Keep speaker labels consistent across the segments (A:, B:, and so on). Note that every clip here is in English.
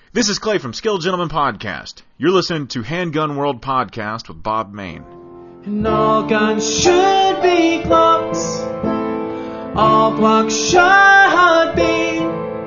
A: This is Clay from Skill Gentleman Podcast. You're listening to Handgun World Podcast with Bob Main.
B: And all guns should be Glocks. All Glocks should be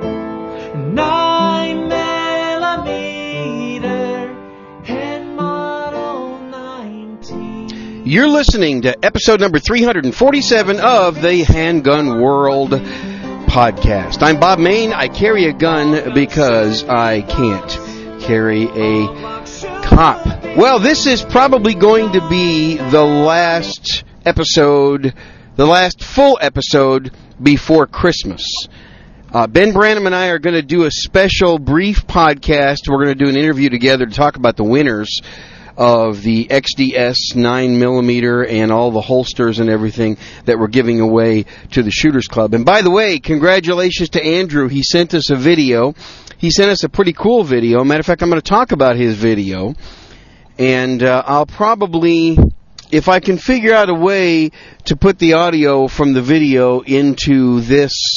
B: 9mm and model 19.
C: You're listening to episode number 347 of the Handgun World Podcast. I'm Bob Main. I carry a gun because I can't carry a cop. Well, this is probably going to be the last episode, the last full episode before Christmas. Ben Branham and I are going to do a special brief podcast. We're going to do an interview together to talk about the winners of the XDS 9mm and all the holsters and everything that we're giving away to the Shooters Club. And by the way, congratulations to Andrew. He sent us a video. He sent us a pretty cool video. Matter of fact, I'm going to talk about his video. And I'll probably, if I can figure out a way to put the audio from the video into this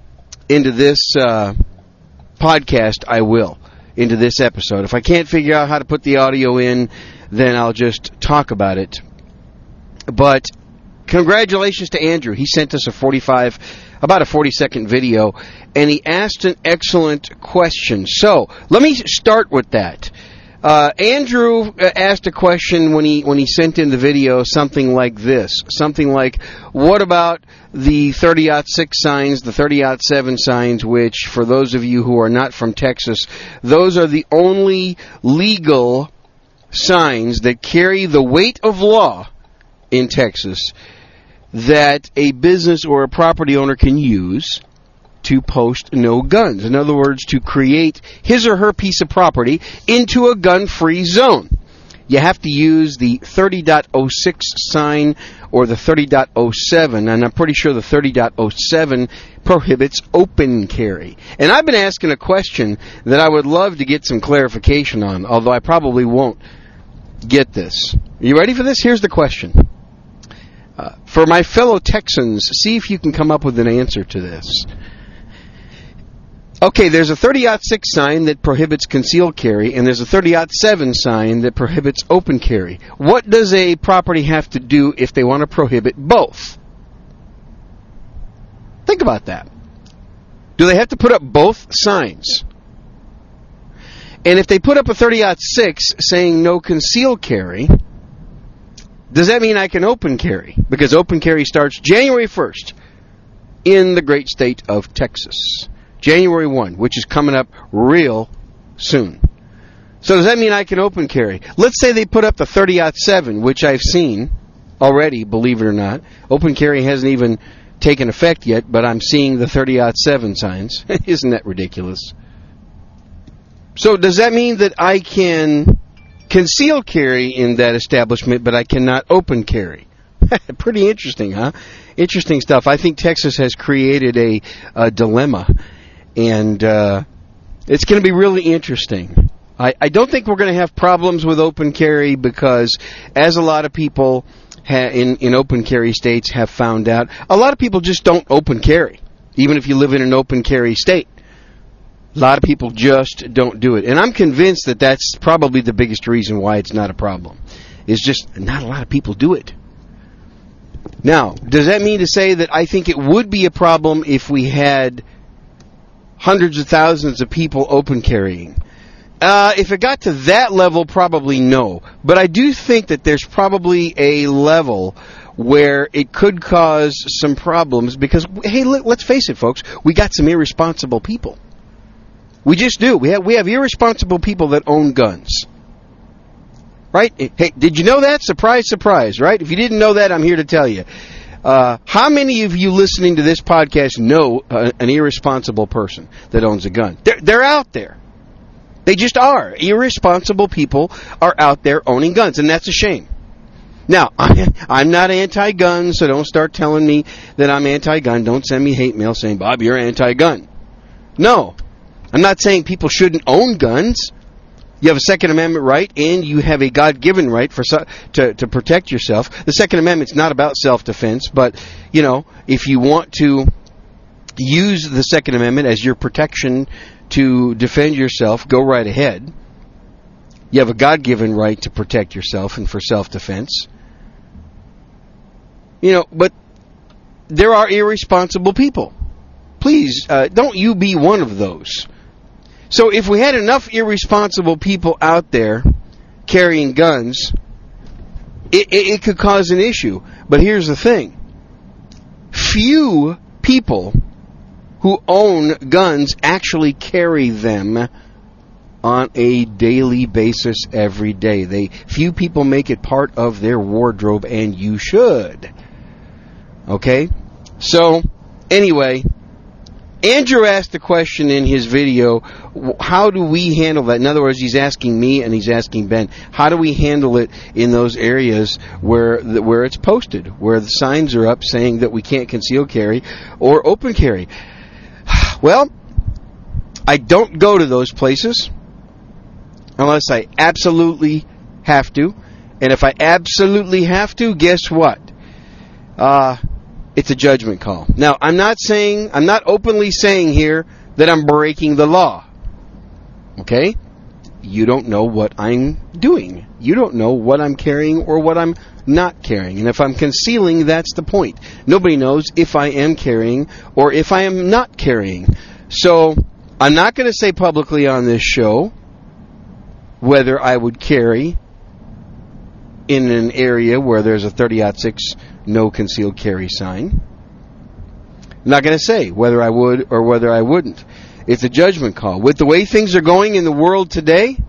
C: podcast, I will. Into this episode. If I can't figure out how to put the audio in, then I'll just talk about it. But congratulations to Andrew. He sent us about a 40-second video, and he asked an excellent question. So let me start with that. Andrew asked a question when he sent in the video, something like this. Something like, what about the 30-06 signs, the 30-07 signs, which, for those of you who are not from Texas, those are the only legal signs that carry the weight of law in Texas that a business or a property owner can use to post no guns. In other words, to create his or her piece of property into a gun-free zone. You have to use the 30.06 sign or the 30.07, and I'm pretty sure the 30.07 prohibits open carry. And I've been asking a question that I would love to get some clarification on, although I probably won't get this. Are you ready for this? Here's the question. For my fellow Texans, see if you can come up with an answer to this. Okay, there's a 30-06 sign that prohibits concealed carry, and there's a 30-07 sign that prohibits open carry. What does a property have to do if they want to prohibit both? Think about that. Do they have to put up both signs? And if they put up a 30-06 saying no concealed carry, does that mean I can open carry? Because open carry starts January 1st in the great state of Texas. January 1, which is coming up real soon. So does that mean I can open carry? Let's say they put up the 30-07, which I've seen already, believe it or not. Open carry hasn't even taken effect yet, but I'm seeing the 30-07 signs. Isn't that ridiculous? So does that mean that I can conceal carry in that establishment, but I cannot open carry? Pretty interesting, huh? Interesting stuff. I think Texas has created a dilemma. And it's going to be really interesting. I don't think we're going to have problems with open carry because, as a lot of people in open carry states have found out, a lot of people just don't open carry, even if you live in an open carry state. A lot of people just don't do it. And I'm convinced that that's probably the biggest reason why it's not a problem. It's just not a lot of people do it. Now, does that mean to say that I think it would be a problem if we had hundreds of thousands of people open carrying? If it got to that level, probably no. But I do think that there's probably a level where it could cause some problems because, hey, let's face it, folks, we got some irresponsible people. We just do. We have irresponsible people that own guns. Right? Hey, did you know that? Surprise, surprise, right? If you didn't know that, I'm here to tell you. How many of you listening to this podcast know an irresponsible person that owns a gun? They're out there. They just are. Irresponsible people are out there owning guns, and that's a shame. Now, I'm not anti-gun, so don't start telling me that I'm anti-gun. Don't send me hate mail saying, Bob, you're anti-gun. No. I'm not saying people shouldn't own guns. You have a Second Amendment right, and you have a God-given right to protect yourself. The Second Amendment's not about self-defense, but, if you want to use the Second Amendment as your protection to defend yourself, go right ahead. You have a God-given right to protect yourself and for self-defense. But there are irresponsible people. Please, don't you be one of those. So if we had enough irresponsible people out there carrying guns, it could cause an issue. But here's the thing. Few people who own guns actually carry them on a daily basis every day. Few people make it part of their wardrobe, and you should. Okay? So, anyway, Andrew asked the question in his video, how do we handle that? In other words, he's asking me and he's asking Ben, how do we handle it in those areas where it's posted, where the signs are up saying that we can't conceal carry or open carry? Well, I don't go to those places unless I absolutely have to. And if I absolutely have to, guess what? It's a judgment call. Now, I'm not openly saying here that I'm breaking the law. Okay? You don't know what I'm doing. You don't know what I'm carrying or what I'm not carrying. And if I'm concealing, that's the point. Nobody knows if I am carrying or if I am not carrying. So, I'm not going to say publicly on this show whether I would carry in an area where there's a 30-06 no concealed carry sign. I'm not going to say whether I would or whether I wouldn't. It's a judgment call. With the way things are going in the world today,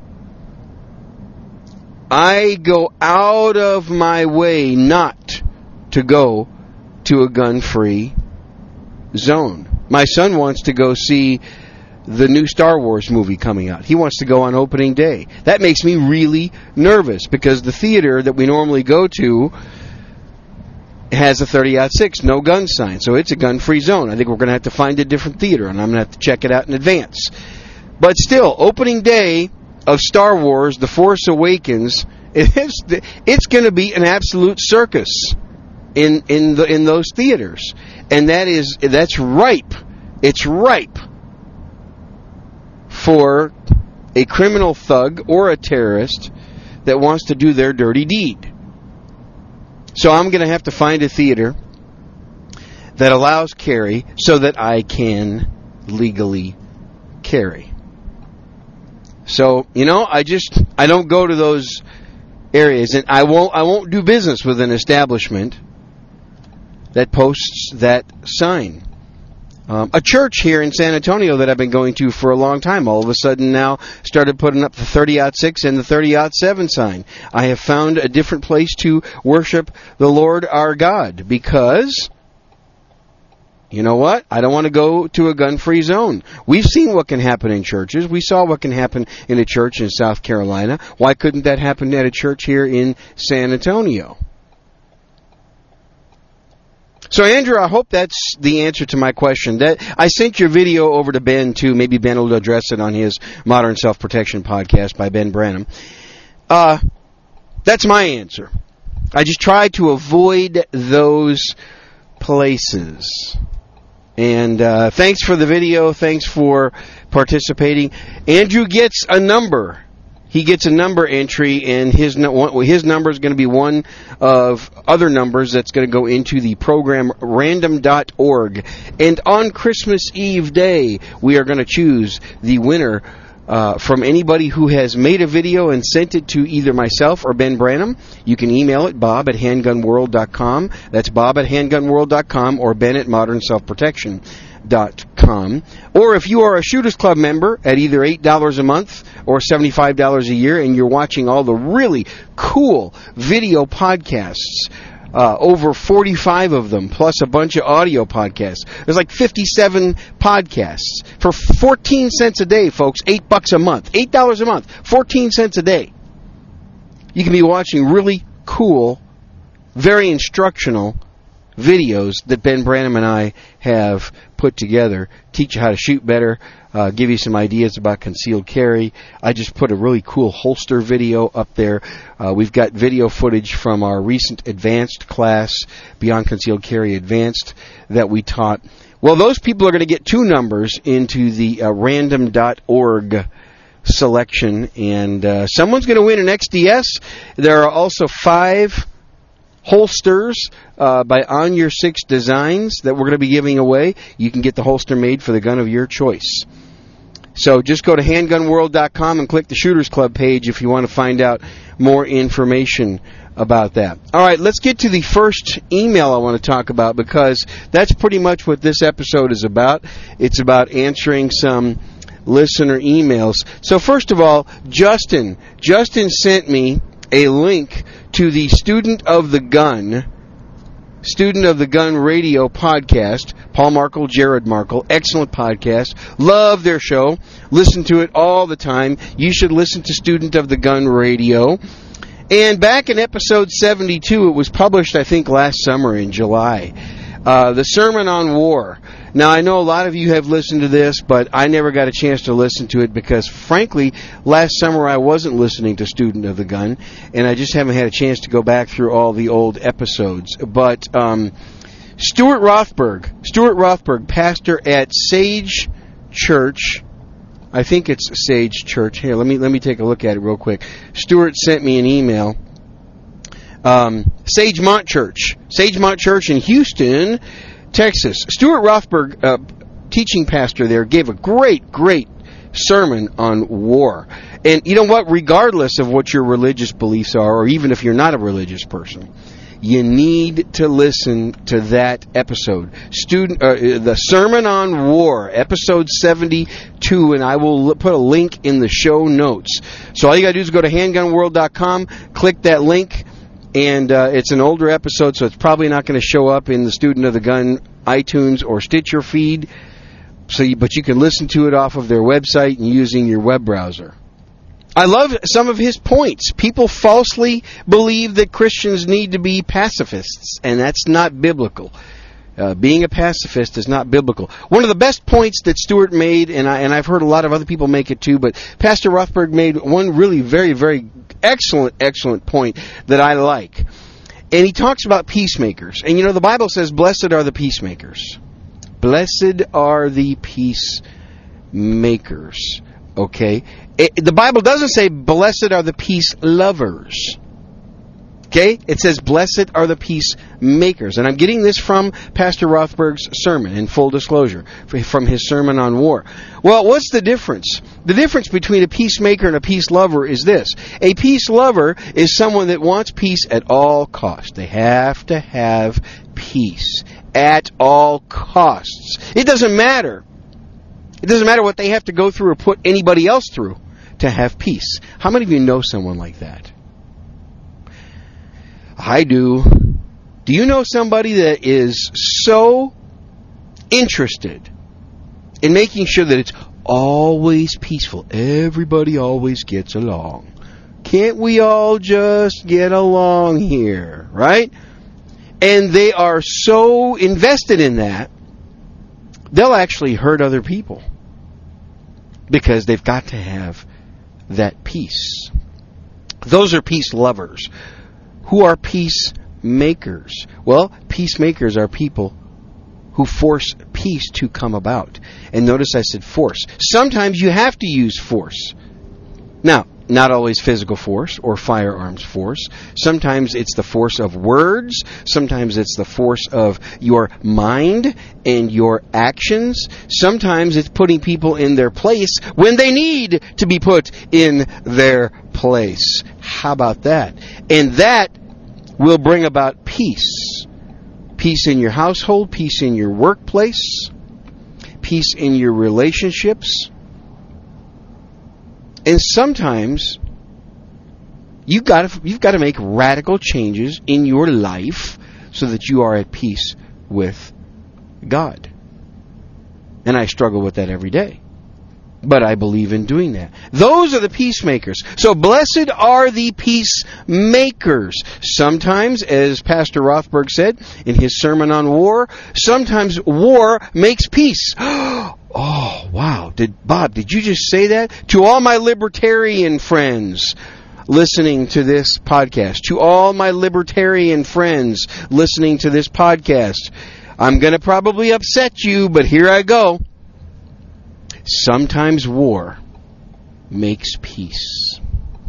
C: I go out of my way not to go to a gun-free zone. My son wants to go see the new Star Wars movie coming out. He wants to go on opening day. That makes me really nervous because the theater that we normally go to has a 30-06 no gun sign, so it's a gun-free zone. I think we're going to have to find a different theater, and I'm going to have to check it out in advance. But still, opening day of Star Wars, The Force Awakens, it's going to be an absolute circus in those theaters, and that's ripe. It's ripe for a criminal thug or a terrorist that wants to do their dirty deed. So I'm going to have to find a theater that allows carry so that I can legally carry. So, I don't go to those areas, and I won't do business with an establishment that posts that sign. A church here in San Antonio that I've been going to for a long time, all of a sudden now started putting up the 30-06 and the 30-07 sign. I have found a different place to worship the Lord our God because, you know what? I don't want to go to a gun-free zone. We've seen what can happen in churches. We saw what can happen in a church in South Carolina. Why couldn't that happen at a church here in San Antonio? So, Andrew, I hope that's the answer to my question. I sent your video over to Ben, too. Maybe Ben will address it on his Modern Self-Protection podcast by Ben Branham. That's my answer. I just try to avoid those places. And thanks for the video. Thanks for participating. Andrew gets a number. He gets a number entry, and his number is going to be one of other numbers that's going to go into the program random.org. And on Christmas Eve day, we are going to choose the winner from anybody who has made a video and sent it to either myself or Ben Branham. You can email it, bob@handgunworld.com. That's bob@handgunworld.com or ben at modernselfprotection.com. Or if you are a Shooters Club member at either $8 a month or $75 a year and you're watching all the really cool video podcasts, over 45 of them, plus a bunch of audio podcasts. There's like 57 podcasts for 14 cents a day, folks. $8 a month. $8 a month. 14 cents a day. You can be watching really cool, very instructional videos that Ben Branham and I have put together. Teach you how to shoot better, give you some ideas about concealed carry. I just put a really cool holster video up there. We've got video footage from our recent advanced class, Beyond Concealed Carry Advanced, that we taught. Well, those people are going to get 2 numbers into the random.org selection, and someone's going to win an XDS. There are also 5 holsters by On Your 6 Designs that we're going to be giving away. You can get the holster made for the gun of your choice. So just go to handgunworld.com and click the Shooters Club page if you want to find out more information about that. All right, let's get to the first email I want to talk about, because that's pretty much what this episode is about. It's about answering some listener emails. So first of all, Justin sent me a link to the Student of the Gun radio podcast. Paul Markle, Jared Markle, excellent podcast. Love their show. Listen to it all the time. You should listen to Student of the Gun radio. And back in episode 72, it was published, I think, last summer in July. The Sermon on War. Now, I know a lot of you have listened to this, but I never got a chance to listen to it because, frankly, last summer I wasn't listening to Student of the Gun, and I just haven't had a chance to go back through all the old episodes. But Stuart Rothberg, pastor at Sage Church. I think it's Sage Church. Here, let me take a look at it real quick. Stuart sent me an email. Sagemont Church in Houston, Texas. Stuart Rothberg, teaching pastor there, gave a great sermon on war. And you know what? Regardless of what your religious beliefs are, or even if you're not a religious person, you need to listen to that episode. The Sermon on War, episode 72, and I will put a link in the show notes. So all you got to do is go to handgunworld.com, click that link, and it's an older episode, so it's probably not going to show up in the Student of the Gun iTunes or Stitcher feed. But you can listen to it off of their website and using your web browser. I love some of his points. People falsely believe that Christians need to be pacifists, and that's not biblical. Being a pacifist is not biblical. One of the best points that Stuart made, and I've heard a lot of other people make it too, but Pastor Rothberg made one really very, very excellent point that I like. And he talks about peacemakers. And you know, the Bible says, blessed are the peacemakers. Blessed are the peacemakers. Okay? The Bible doesn't say, blessed are the peace lovers. Okay? It says, blessed are the peacemakers. And I'm getting this from Pastor Rothberg's sermon, in full disclosure, from his Sermon on War. Well, what's the difference? The difference between a peacemaker and a peace lover is this. A peace lover is someone that wants peace at all costs. They have to have peace at all costs. It doesn't matter. It doesn't matter what they have to go through or put anybody else through to have peace. How many of you know someone like that? I do. Do you know somebody that is so interested in making sure that it's always peaceful? Everybody always gets along. Can't we all just get along here, right? And they are so invested in that, they'll actually hurt other people because they've got to have that peace. Those are peace lovers. Who are peacemakers? Well, peacemakers are people who force peace to come about. And notice I said force. Sometimes you have to use force. Now, not always physical force or firearms force. Sometimes it's the force of words. Sometimes it's the force of your mind and your actions. Sometimes it's putting people in their place when they need to be put in their place. How about that? And that will bring about peace. Peace in your household, peace in your workplace, peace in your relationships. And sometimes you've got to make radical changes in your life so that you are at peace with God. And I struggle with that every day. but I believe in doing that. Those are the peacemakers. So blessed are the peacemakers. Sometimes, as Pastor Rothberg said in his sermon on war, sometimes war makes peace. Oh, wow. Bob, did you just say that? To all my libertarian friends listening to this podcast, to all my libertarian friends listening to this podcast, I'm going to probably upset you, but here I go. Sometimes war makes peace.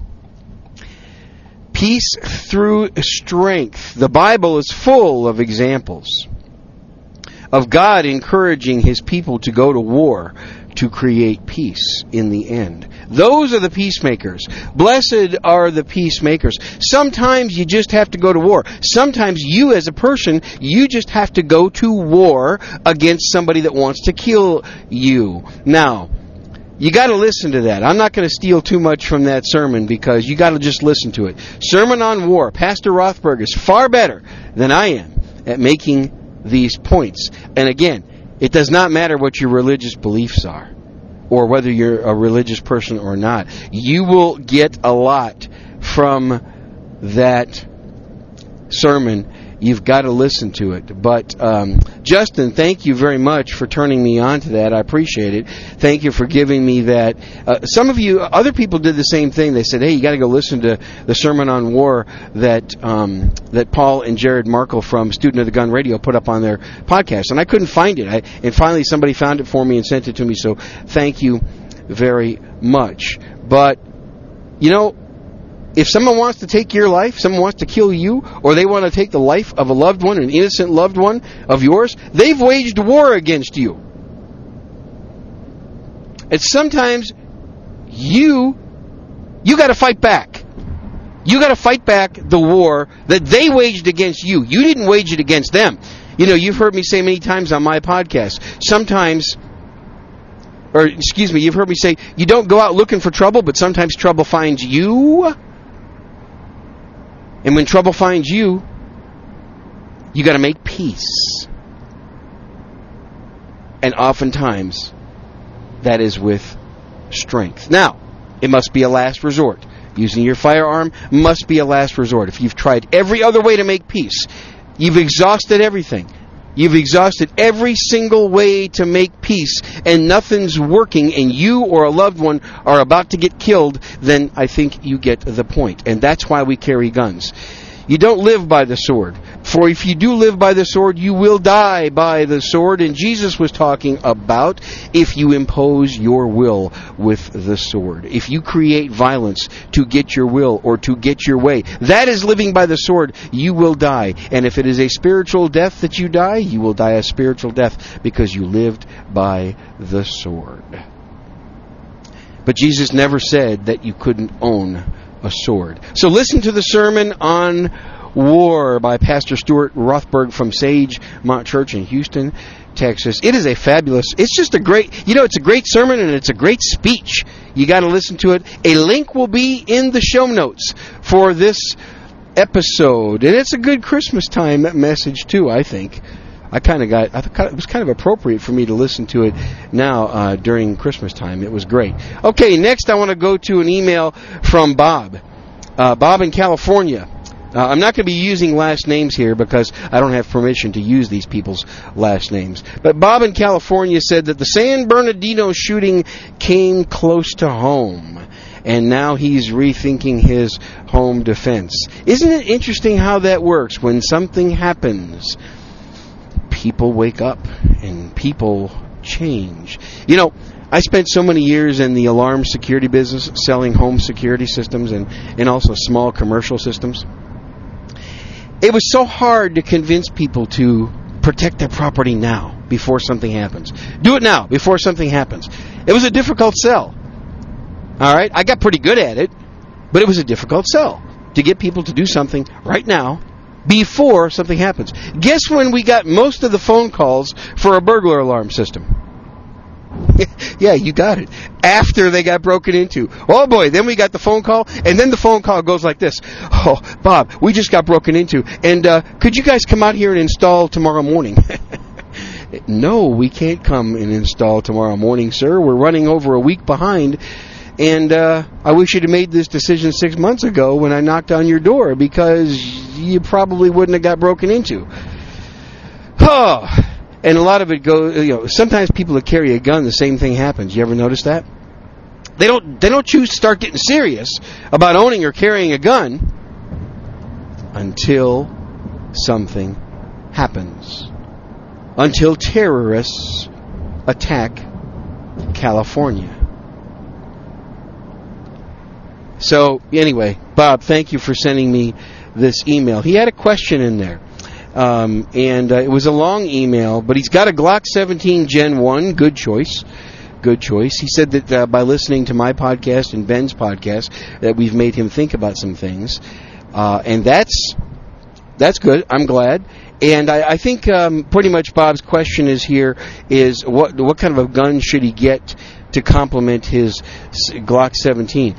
C: Peace through strength. The Bible is full of examples of God encouraging His people to go to war to create peace in the end. Those are the peacemakers. Blessed are the peacemakers. Sometimes you just have to go to war. Sometimes you as a person, you just have to go to war against somebody that wants to kill you. Now, you got to listen to that. I'm not going to steal too much from that sermon because you got to just listen to it. Sermon on War. Pastor Rothberg is far better than I am at making these points. And again, it does not matter what your religious beliefs are or whether you're a religious person or not. You will get a lot from that sermon. You've got to listen to it. But Justin, thank you very much for turning me on to that. I appreciate it. Thank you for giving me that. Some of you, other people did the same thing. They said, hey, you got to go listen to the Sermon on War that Paul and Jared Markle from Student of the Gun Radio put up on their podcast. And I couldn't find it. And finally somebody found it for me and sent it to me. So thank you very much. But, you know, if someone wants to take your life, someone wants to kill you, or they want to take the life of a loved one, an innocent loved one of yours, they've waged war against you. And sometimes you got to fight back. You got to fight back the war that they waged against you. You didn't wage it against them. You know, you've heard me say many times on my podcast, you've heard me say, you don't go out looking for trouble, but sometimes trouble finds you. And when trouble finds you, you got to make peace. And oftentimes, that is with strength. Now, it must be a last resort. Using your firearm must be a last resort. If you've tried every other way to make peace, you've exhausted everything. You've exhausted every single way to make peace, and nothing's working, and you or a loved one are about to get killed, then I think you get the point. And that's why we carry guns. You don't live by the sword. For if you do live by the sword, you will die by the sword. And Jesus was talking about if you impose your will with the sword. If you create violence to get your will or to get your way, that is living by the sword. You will die. And if it is a spiritual death that you die, you will die a spiritual death because you lived by the sword. But Jesus never said that you couldn't own a sword. So listen to the sermon on war by Pastor Stuart Rothberg from Sagemont Church in Houston, Texas. It is a fabulous, it's just a great, it's a great sermon and it's a great speech. You got to listen to it. A link will be in the show notes for this episode. And it's a good Christmas time message too, I think. I thought it was kind of appropriate for me to listen to it now during Christmas time. It was great. Okay, next I want to go to an email from Bob. Bob in California. I'm not going to be using last names here because I don't have permission to use these people's last names. But Bob in California said that the San Bernardino shooting came close to home, and now he's rethinking his home defense. Isn't it interesting how that works? When something happens, people wake up and people change. I spent so many years in the alarm security business, selling home security systems and also small commercial systems. It was so hard to convince people to protect their property now before something happens. Do it now before something happens. It was a difficult sell. All right? I got pretty good at it, but it was a difficult sell to get people to do something right now before something happens. Guess when we got most of the phone calls for a burglar alarm system? Yeah, you got it. After they got broken into. Oh boy, then we got the phone call, and then the phone call goes like this. Oh, Bob, we just got broken into, and could you guys come out here and install tomorrow morning? no, we can't come and install tomorrow morning, sir. We're running over a week behind. And I wish you'd have made this decision 6 months ago when I knocked on your door, because you probably wouldn't have got broken into. Oh, and a lot of it goes, sometimes people that carry a gun, the same thing happens. You ever notice that? They don't choose to start getting serious about owning or carrying a gun until something happens. Until terrorists attack California. So, anyway, Bob, thank you for sending me this email. He had a question in there. And it was a long email, but he's got a Glock 17 Gen 1. Good choice. Good choice. He said that by listening to my podcast and Ben's podcast, that we've made him think about some things. And that's good. I'm glad. And I think pretty much Bob's question is what kind of a gun should he get to complement his Glock 17?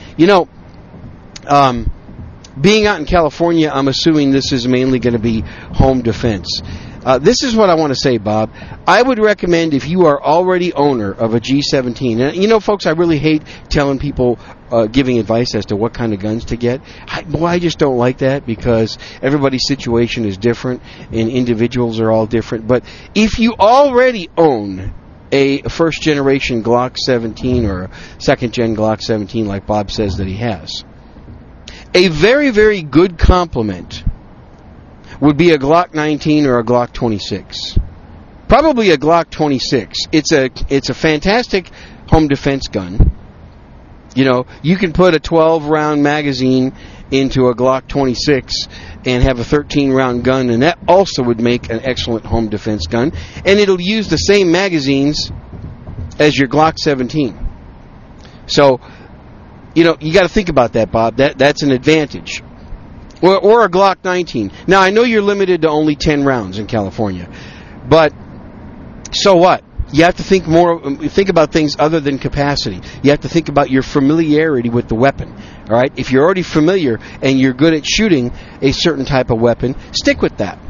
C: Being out in California, I'm assuming this is mainly going to be home defense. This is what I want to say, Bob. I would recommend, if you are already owner of a G17, and folks, I really hate telling people, giving advice as to what kind of guns to get. I just don't like that, because everybody's situation is different and individuals are all different. But if you already own a first-generation Glock 17 or a second-gen Glock 17 like Bob says that he has, a very, very good complement would be a Glock 19 or a Glock 26. Probably a Glock 26. It's a fantastic home defense gun. You can put a 12-round magazine into a Glock 26 and have a 13-round gun, and that also would make an excellent home defense gun. And it'll use the same magazines as your Glock 17. So, you got to think about that, Bob. That's an advantage. Or a Glock 19. Now, I know you're limited to only 10 rounds in California, but so what? You have to think about things other than capacity. You have to think about your familiarity with the weapon. All right? If you're already familiar and you're good at shooting a certain type of weapon, stick with that.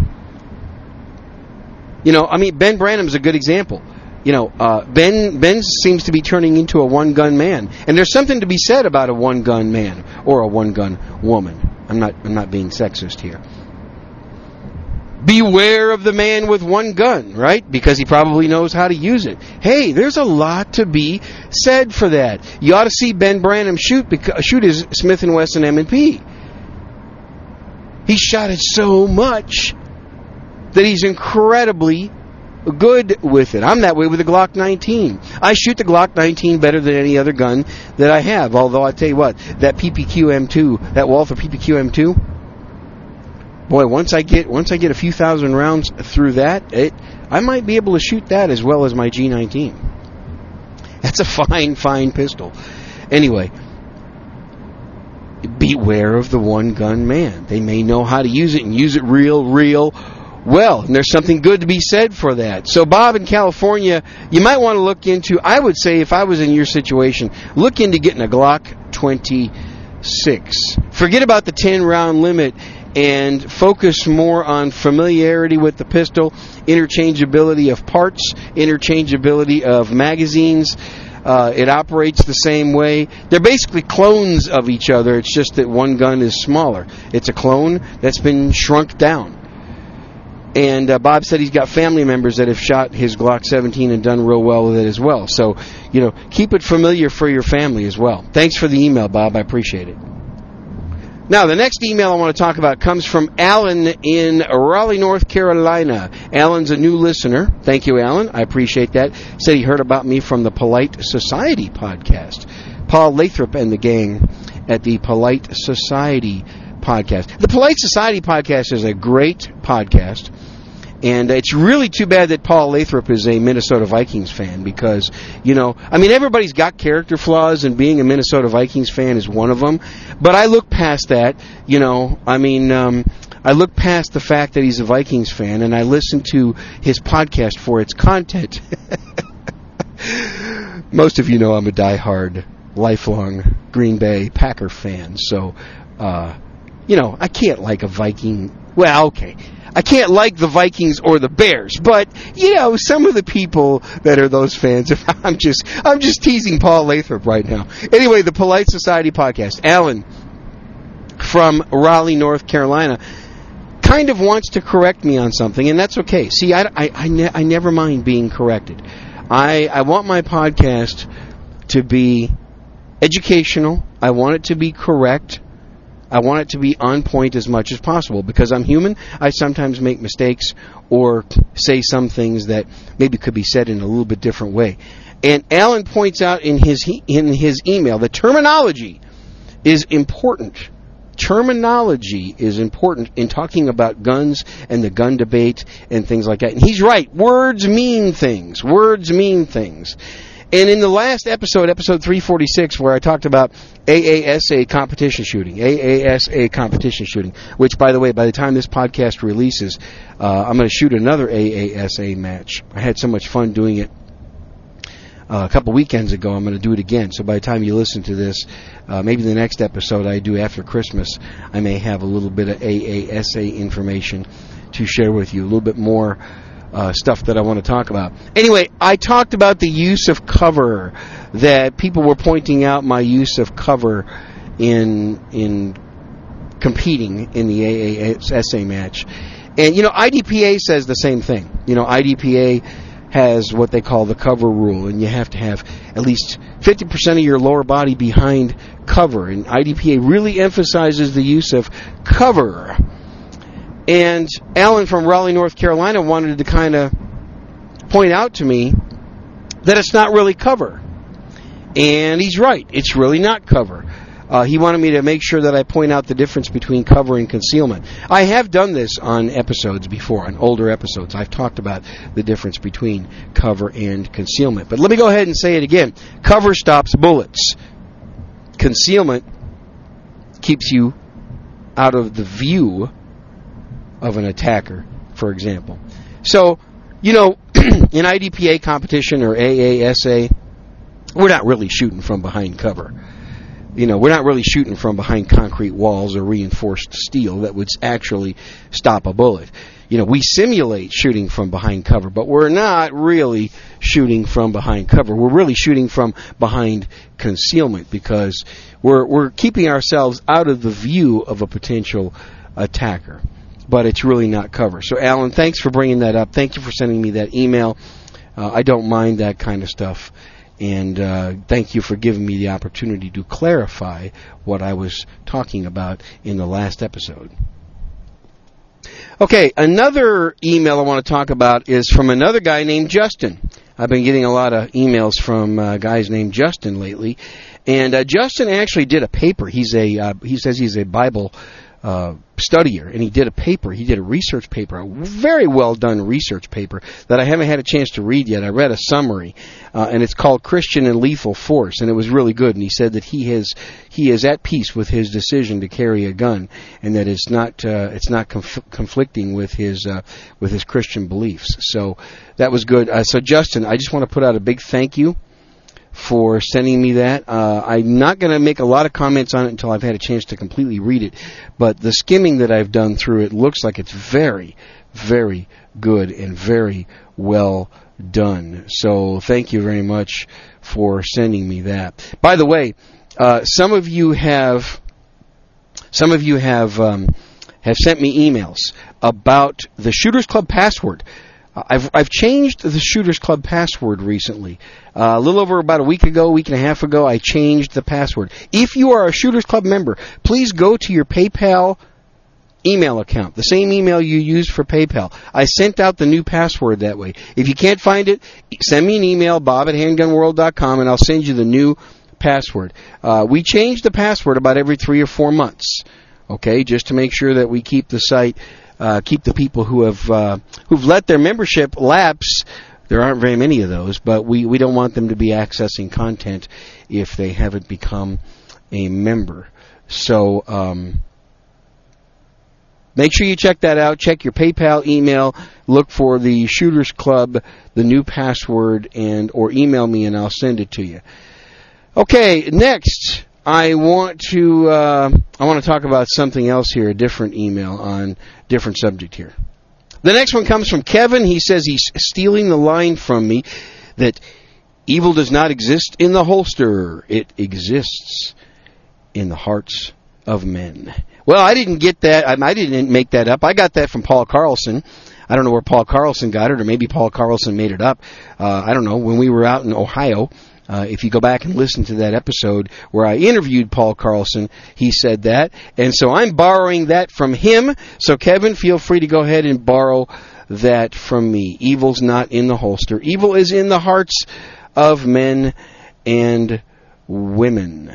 C: Ben Branham's a good example. Ben seems to be turning into a one-gun man. And there's something to be said about a one-gun man or a one-gun woman. I'm not being sexist here. Beware of the man with one gun, right? Because he probably knows how to use it. Hey, there's a lot to be said for that. You ought to see Ben Branham shoot his Smith & Wesson M&P. He shot it so much that he's incredibly good with it. I'm that way with the Glock 19. I shoot the Glock 19 better than any other gun that I have. Although I tell you what, that PPQ M2, that Walther PPQ M2, boy, once I get a few thousand rounds through that, I might be able to shoot that as well as my G19. That's a fine pistol. Anyway, beware of the one gun man. They may know how to use it and use it real well, and there's something good to be said for that. So, Bob, in California, you might want to look into, I would say, if I was in your situation, look into getting a Glock 26. Forget about the 10-round limit and focus more on familiarity with the pistol, interchangeability of parts, interchangeability of magazines. It operates the same way. They're basically clones of each other. It's just that one gun is smaller. It's a clone that's been shrunk down. And Bob said he's got family members that have shot his Glock 17 and done real well with it as well. So, keep it familiar for your family as well. Thanks for the email, Bob. I appreciate it. Now, the next email I want to talk about comes from Alan in Raleigh, North Carolina. Alan's a new listener. Thank you, Alan. I appreciate that. Said he heard about me from the Polite Society podcast. Paul Lathrop and the gang at the Polite Society podcast. The Polite Society podcast is a great podcast, and it's really too bad that Paul Lathrop is a Minnesota Vikings fan, because, everybody's got character flaws, and being a Minnesota Vikings fan is one of them, but I look past that, I look past the fact that he's a Vikings fan, and I listen to his podcast for its content. Most of you know I'm a diehard, lifelong Green Bay Packer fan, so, I can't like a Viking. Well, okay. I can't like the Vikings or the Bears, but some of the people that are those fans. I'm just teasing Paul Lathrop right now. Anyway, the Polite Society podcast. Alan from Raleigh, North Carolina, kind of wants to correct me on something, and that's okay. See, I never mind being corrected. I want my podcast to be educational. I want it to be correct. I want it to be on point as much as possible because I'm human. I sometimes make mistakes or say some things that maybe could be said in a little bit different way. And Alan points out in his email that terminology is important. Terminology is important in talking about guns and the gun debate and things like that. And he's right. Words mean things. Words mean things. And in the last episode 346, where I talked about AASA competition shooting, which, by the way, by the time this podcast releases, I'm going to shoot another AASA match. I had so much fun doing it a couple weekends ago. I'm going to do it again. So by the time you listen to this, maybe the next episode I do after Christmas, I may have a little bit of AASA information to share with you, a little bit more stuff that I want to talk about. Anyway, I talked about the use of cover, that people were pointing out my use of cover in competing in the AASA match. And, IDPA says the same thing. IDPA has what they call the cover rule, and you have to have at least 50% of your lower body behind cover. And IDPA really emphasizes the use of cover. And Alan from Raleigh, North Carolina wanted to kind of point out to me that it's not really cover. And he's right. It's really not cover. He wanted me to make sure that I point out the difference between cover and concealment. I have done this on episodes before, on older episodes. I've talked about the difference between cover and concealment. But let me go ahead and say it again. Cover stops bullets. Concealment keeps you out of the view of an attacker, for example. So, in IDPA competition or AASA, we're not really shooting from behind cover. We're not really shooting from behind concrete walls or reinforced steel that would actually stop a bullet. We simulate shooting from behind cover, but we're not really shooting from behind cover. We're really shooting from behind concealment because we're keeping ourselves out of the view of a potential attacker. But it's really not cover. So, Alan, thanks for bringing that up. Thank you for sending me that email. I don't mind that kind of stuff. And thank you for giving me the opportunity to clarify what I was talking about in the last episode. Okay, another email I want to talk about is from another guy named Justin. I've been getting a lot of emails from guys named Justin lately. And Justin actually did a paper. He says he's a Bible studier, and he did a research paper, a very well done research paper that I haven't had a chance to read yet. I read a summary, and it's called Christian and Lethal Force, and it was really good. And he said that he is at peace with his decision to carry a gun, and that it's not conflicting with his Christian beliefs. So that was good. So Justin, I just want to put out a big thank you for sending me that. I'm not going to make a lot of comments on it until I've had a chance to completely read it, but the skimming that I've done through it looks like it's very, very good and very well done. So thank you very much for sending me that. By the way, some of you have sent me emails about the Shooters Club password. I've changed the Shooters Club password recently. A little over about a week and a half ago, I changed the password. If you are a Shooters Club member, please go to your PayPal email account, the same email you used for PayPal. I sent out the new password that way. If you can't find it, send me an email, bob@handgunworld.com, and I'll send you the new password. We change the password about every 3 or 4 months, okay, just to make sure that we keep the site, keep the people who've let their membership lapse. There aren't very many of those, but we don't want them to be accessing content if they haven't become a member. So make sure you check that out. Check your PayPal email. Look for the Shooters Club, the new password, or email me and I'll send it to you. Okay, next I want to talk about something else here, a different email on different subject here. The next one comes from Kevin. He says he's stealing the line from me that evil does not exist in the holster. It exists in the hearts of men. Well, I didn't get that. I didn't make that up. I got that from Paul Carlson. I don't know where Paul Carlson got it, or maybe Paul Carlson made it up. I don't know. When we were out in Ohio, if you go back and listen to that episode where I interviewed Paul Carlson, he said that. And so I'm borrowing that from him. So, Kevin, feel free to go ahead and borrow that from me. Evil's not in the holster. Evil is in the hearts of men and women.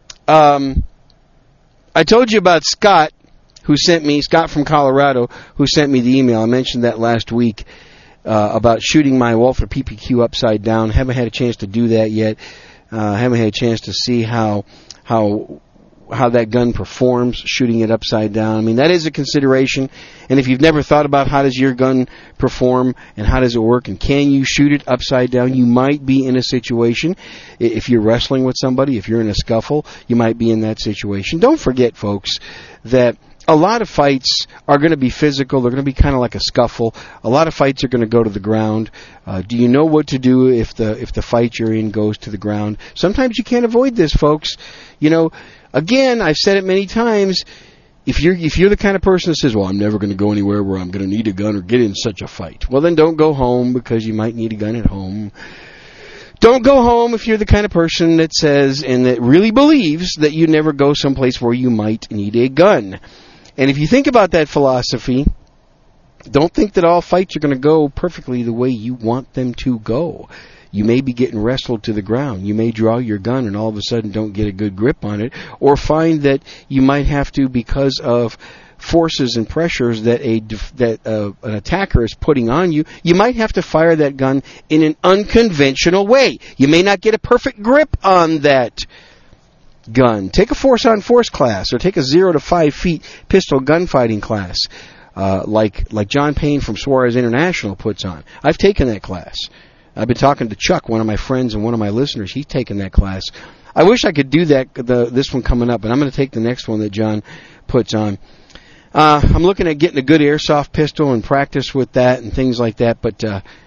C: I told you about Scott from Colorado, who sent me the email. I mentioned that last week about shooting my Walther PPQ upside down. Haven't had a chance to do that yet. Haven't had a chance to see how that gun performs, shooting it upside down. I mean, that is a consideration. And if you've never thought about how does your gun perform and how does it work and can you shoot it upside down, you might be in a situation. If you're wrestling with somebody, if you're in a scuffle, you might be in that situation. Don't forget, folks, that a lot of fights are going to be physical. They're going to be kind of like a scuffle. A lot of fights are going to go to the ground. Do you know what to do if the fight you're in goes to the ground? Sometimes you can't avoid this, folks. You know, again, I've said it many times. If you're the kind of person that says, well, I'm never going to go anywhere where I'm going to need a gun or get in such a fight, well, then don't go home because you might need a gun at home. Don't go home if you're the kind of person that says and that really believes that you never go someplace where you might need a gun. And if you think about that philosophy, don't think that all fights are going to go perfectly the way you want them to go. You may be getting wrestled to the ground. You may draw your gun and all of a sudden don't get a good grip on it, or find that you might have to, because of forces and pressures that an attacker is putting on you, you might have to fire that gun in an unconventional way. You may not get a perfect grip on that gun. Take a force-on-force class, or take a 0 to 5 feet pistol gunfighting class, like John Payne from Suarez International puts on. I've taken that class. I've been talking to Chuck, one of my friends and one of my listeners. He's taken that class. I wish I could do that. This one coming up, but I'm going to take the next one that John puts on. I'm looking at getting a good airsoft pistol and practice with that and things like that, but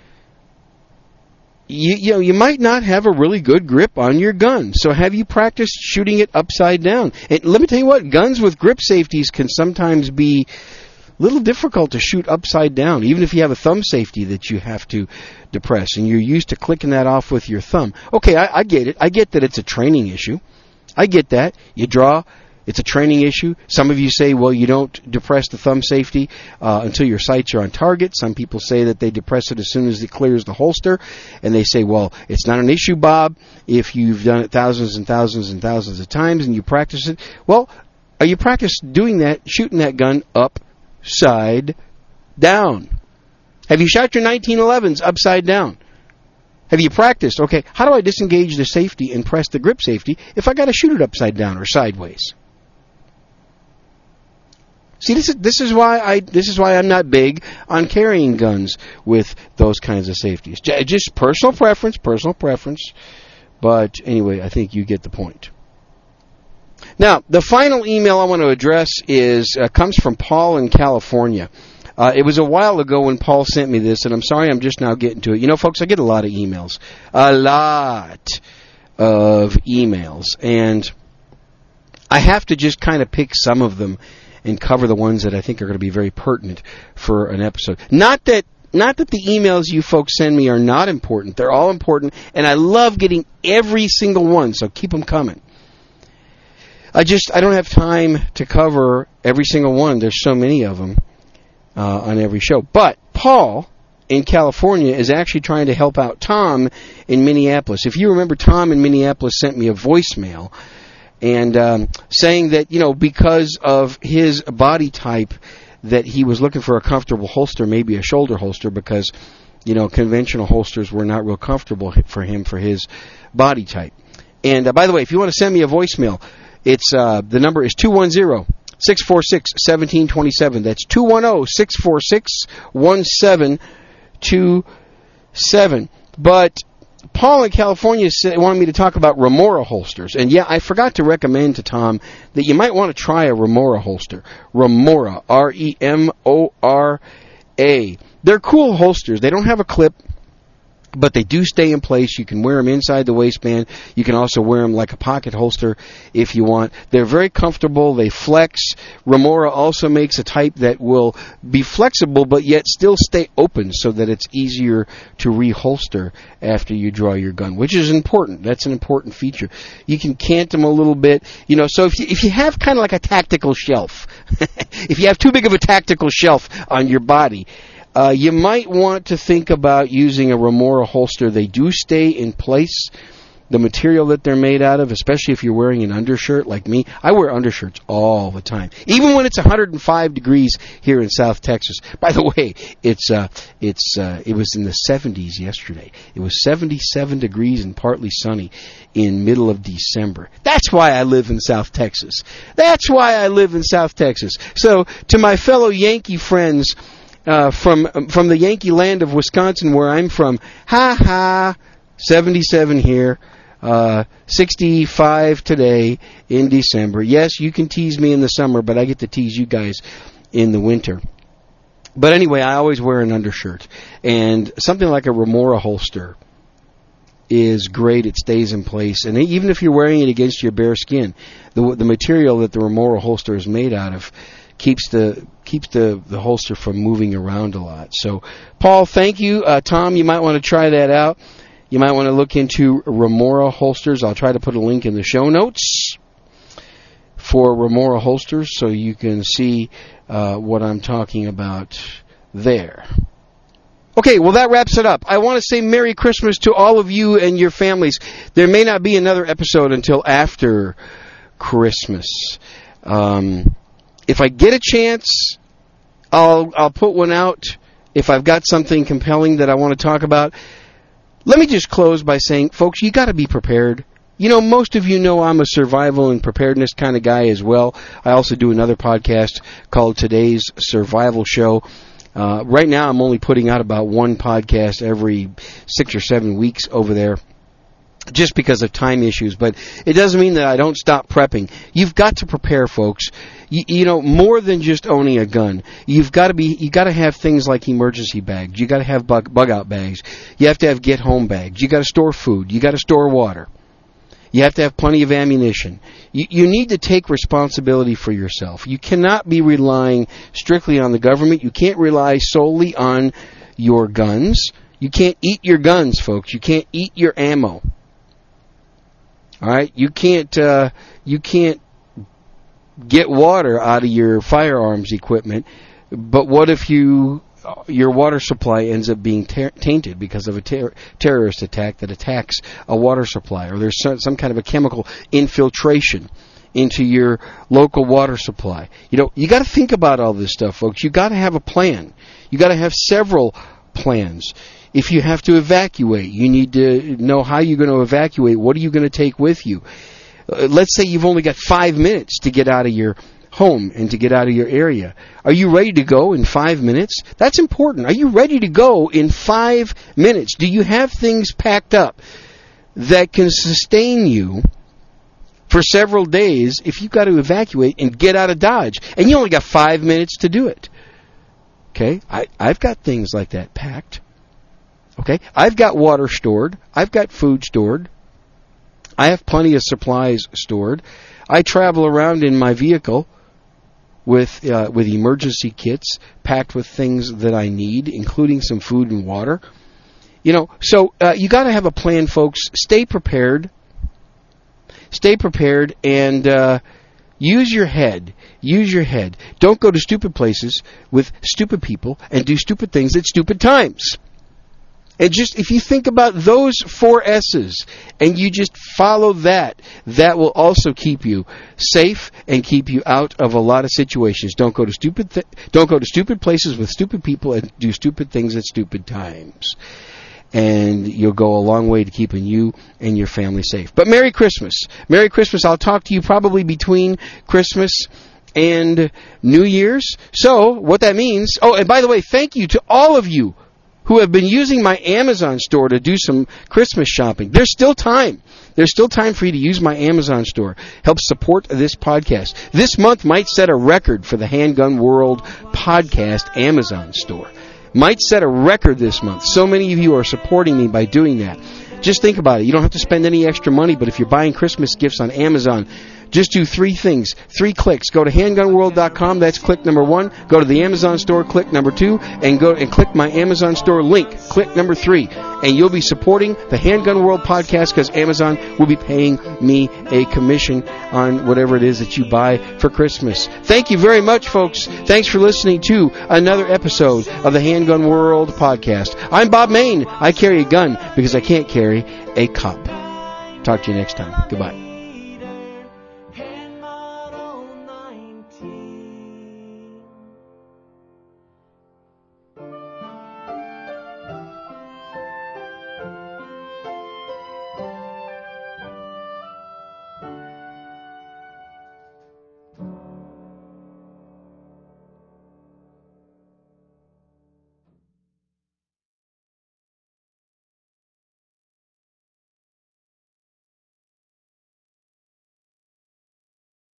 C: you might not have a really good grip on your gun. So have you practiced shooting it upside down? And let me tell you what, guns with grip safeties can sometimes be a little difficult to shoot upside down, even if you have a thumb safety that you have to depress, and you're used to clicking that off with your thumb. Okay, I get it. I get that it's a training issue. I get that. You draw. It's a training issue. Some of you say, well, you don't depress the thumb safety until your sights are on target. Some people say that they depress it as soon as it clears the holster. And they say, well, it's not an issue, Bob, if you've done it thousands and thousands and thousands of times and you practice it. Well, are you practiced doing that, shooting that gun upside down? Have you shot your 1911s upside down? Have you practiced, okay, how do I disengage the safety and press the grip safety if I got to shoot it upside down or sideways? See, this is why I'm not big on carrying guns with those kinds of safeties. Just personal preference. But anyway, I think you get the point. Now, the final email I want to address comes from Paul in California. It was a while ago when Paul sent me this, and I'm sorry I'm just now getting to it. You know, folks, I get a lot of emails. And I have to just kind of pick some of them and cover the ones that I think are going to be very pertinent for an episode. Not that the emails you folks send me are not important. They're all important, and I love getting every single one, so keep them coming. I don't have time to cover every single one. There's so many of them on every show. But Paul in California is actually trying to help out Tom in Minneapolis. If you remember, Tom in Minneapolis sent me a voicemail and saying that, you know, because of his body type, that he was looking for a comfortable holster, maybe a shoulder holster, because, you know, conventional holsters were not real comfortable for him for his body type. And by the way, if you want to send me a voicemail, it's the number is 210-646-1727. That's 210-646-1727. But Paul in California wanted me to talk about Remora holsters. And yeah, I forgot to recommend to Tom that you might want to try a Remora holster. Remora, Remora. A. They're cool holsters. They don't have a clip, but they do stay in place. You can wear them inside the waistband. You can also wear them like a pocket holster if you want. They're very comfortable. They flex. Remora also makes a type that will be flexible but yet still stay open so that it's easier to reholster after you draw your gun, which is important. That's an important feature. You can cant them a little bit. So if you have kind of like a tactical shelf, if you have too big of a tactical shelf on your body, you might want to think about using a Remora holster. They do stay in place. The material that they're made out of, especially if you're wearing an undershirt like me. I wear undershirts all the time, even when it's 105 degrees here in South Texas. By the way, it was in the 70s yesterday. It was 77 degrees and partly sunny in middle of December. That's why I live in South Texas. That's why I live in South Texas. So to my fellow Yankee friends, from the Yankee land of Wisconsin, where I'm from, 77 here, 65 today in December. Yes, you can tease me in the summer, but I get to tease you guys in the winter. But anyway, I always wear an undershirt, and something like a Remora holster is great. It stays in place, and even if you're wearing it against your bare skin, the material that the Remora holster is made out of keeps the holster from moving around a lot. So, Paul, thank you. Tom, you might want to try that out. You might want to look into Remora holsters. I'll try to put a link in the show notes for Remora holsters so you can see what I'm talking about there. Okay, well, that wraps it up. I want to say Merry Christmas to all of you and your families. There may not be another episode until after Christmas. If I get a chance, I'll put one out if I've got something compelling that I want to talk about. Let me just close by saying, folks, you got to be prepared. Most of you know I'm a survival and preparedness kind of guy as well. I also do another podcast called Today's Survival Show. Right now I'm only putting out about one podcast every 6 or 7 weeks over there, just because of time issues, but it doesn't mean that I don't stop prepping. You've got to prepare, folks. More than just owning a gun. You got to have things like emergency bags. You got to have bug out bags. You have to have get home bags. You got to store food. You got to store water. You have to have plenty of ammunition. You need to take responsibility for yourself. You cannot be relying strictly on the government. You can't rely solely on your guns. You can't eat your guns, folks. You can't eat your ammo. All right, you can't get water out of your firearms equipment. But what if your water supply ends up being tainted because of a terrorist attack that attacks a water supply, or there's some kind of a chemical infiltration into your local water supply? You got to think about all this stuff, folks. You got to have a plan. You got to have several plans. If you have to evacuate, you need to know how you're going to evacuate. What are you going to take with you? Let's say you've only got 5 minutes to get out of your home and to get out of your area. Are you ready to go in 5 minutes? That's important. Are you ready to go in 5 minutes? Do you have things packed up that can sustain you for several days if you've got to evacuate and get out of Dodge? And you only got 5 minutes to do it. Okay? I've got things like that packed. Okay? I've got water stored. I've got food stored. I have plenty of supplies stored. I travel around in my vehicle with emergency kits packed with things that I need, including some food and water. So you got to have a plan, folks. Stay prepared. Stay prepared and use your head. Use your head. Don't go to stupid places with stupid people and do stupid things at stupid times. And just, if you think about those 4 S's and you just follow that will also keep you safe and keep you out of a lot of situations. Don't go to stupid places with stupid people and do stupid things at stupid times. And you'll go a long way to keeping you and your family safe. But Merry Christmas. Merry Christmas. I'll talk to you probably between Christmas and New Year's. So, what that means... Oh, and by the way, thank you to all of you who have been using my Amazon store to do some Christmas shopping. There's still time. There's still time for you to use my Amazon store. Help support this podcast. This month might set a record for the Handgun World Podcast Amazon store. might set a record this month. So many of you are supporting me by doing that. Just think about it. You don't have to spend any extra money, but if you're buying Christmas gifts on Amazon, just do 3 things. 3 clicks. Go to handgunworld.com. That's click number 1. Go to the Amazon store. Click number 2. And go and click my Amazon store link. Click number 3. And you'll be supporting the Handgun World podcast because Amazon will be paying me a commission on whatever it is that you buy for Christmas. Thank you very much, folks. Thanks for listening to another episode of the Handgun World podcast. I'm Bob Mayne. I carry a gun because I can't carry a cup. Talk to you next time. Goodbye.